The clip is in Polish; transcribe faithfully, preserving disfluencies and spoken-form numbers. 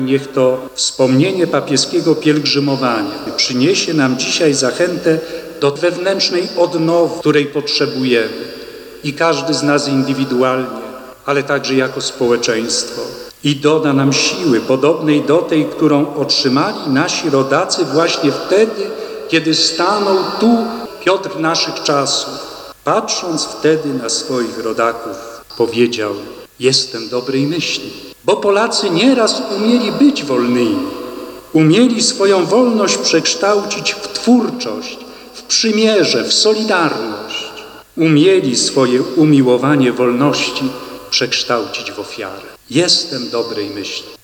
Niech to wspomnienie papieskiego pielgrzymowania przyniesie nam dzisiaj zachętę do wewnętrznej odnowy, której potrzebujemy. I każdy z nas indywidualnie, ale także jako społeczeństwo. I doda nam siły podobnej do tej, którą otrzymali nasi rodacy właśnie wtedy, kiedy stanął tu Piotr naszych czasów. Patrząc wtedy na swoich rodaków, powiedział: jestem dobrej myśli. Bo Polacy nieraz umieli być wolnymi. Umieli swoją wolność przekształcić w twórczość, w przymierze, w solidarność. Umieli swoje umiłowanie wolności przekształcić w ofiarę. Jestem dobrej myśli.